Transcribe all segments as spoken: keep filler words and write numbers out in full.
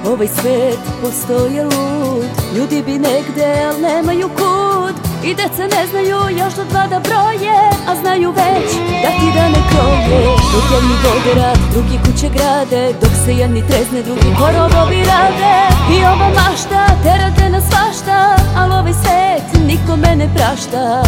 Ovaj svet postoje lud, ljudi bi negde, al nemaju kud. I deca ne znaju još do dva da broje, a znaju već da ti dane kroje. Dok jedni vode rad, drugi kuće grade, dok se jedni trezne, drugi horobovi rade. I ova mašta tera te na svašta, al ovaj svet nikome ne prašta.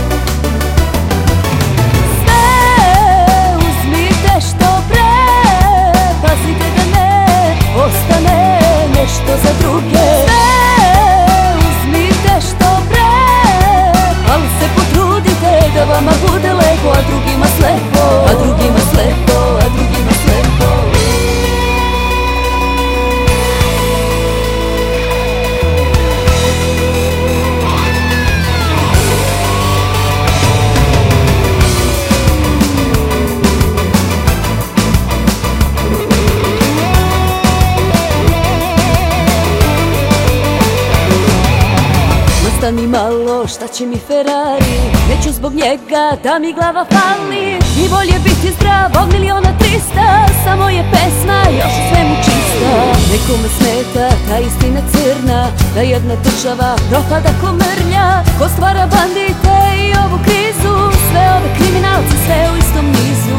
Pazite da ne ostane nešto za druge. Sve uzmite što pre, ali se potrudite da vama bude lepo, a drugima slepo, a drugima slepo, a drugima slepo. Stani malo, šta će mi Ferrari, neću zbog njega da mi glava fali. I bolje biti zdrav od miliona trista, samo je pesma još u svemu čista. Nekome smeta ta istina crna, da jedna država propada ko mrlja. Ko stvara bandite i ovu krizu, sve ove kriminalce, sve u istom nizu.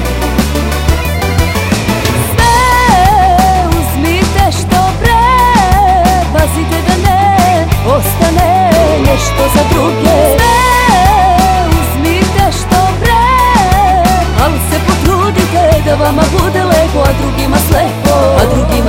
Sve uzmite što pre, pazite da ne ostane nešto za druge. Sve uzmite što pre, ali se potrudite da vama bude lepo, a drugima slepo, a drugima